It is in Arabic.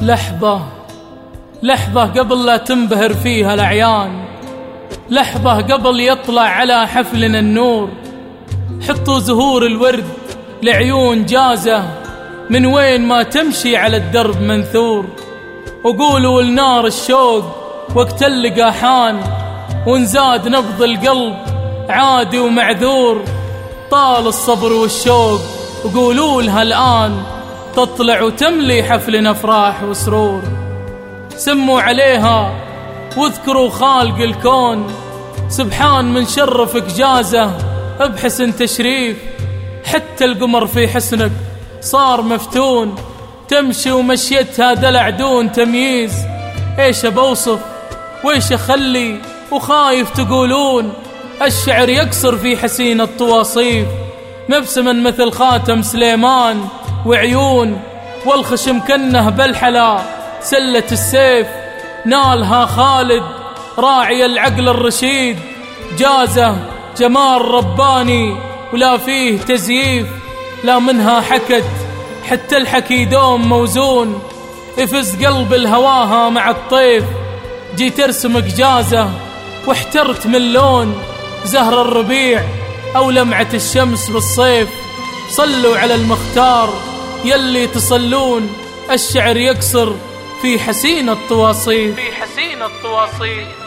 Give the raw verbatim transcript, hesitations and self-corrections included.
لحظة لحظة قبل لا تنبهر فيها الأعيان، لحظة قبل يطلع على حفلنا النور. حطوا زهور الورد لعيون جازة من وين ما تمشي على الدرب منثور، وقولوا لنار الشوق وقت اللقا حان، ونزاد نبض القلب عادي ومعذور. طال الصبر والشوق وقولوا لها الآن تطلع وتملي حفلنا افراح وسرور. سموا عليها واذكروا خالق الكون، سبحان من شرفك جازة بحسن تشريف. حتى القمر في حسنك صار مفتون، تمشي ومشيتها دلع دون تمييز. ايش بوصف وايش اخلي وخايف تقولون، الشعر يكسر في حسين الطواصيف. مبسما مثل خاتم سليمان وعيون، والخشم كنه بالحلا سلة السيف. نالها خالد راعي العقل الرشيد، جازة جمال رباني ولا فيه تزييف. لا منها حكت حتى الحكي دوم موزون، يفز قلب الهواها مع الطيف. جيت ارسمك جازة واحترت من لون زهر الربيع أو لمعة الشمس بالصيف. صلوا على المختار يلي تصلون، الشعر يكسر في حسين الطواصيف. في حسين الطواصيف.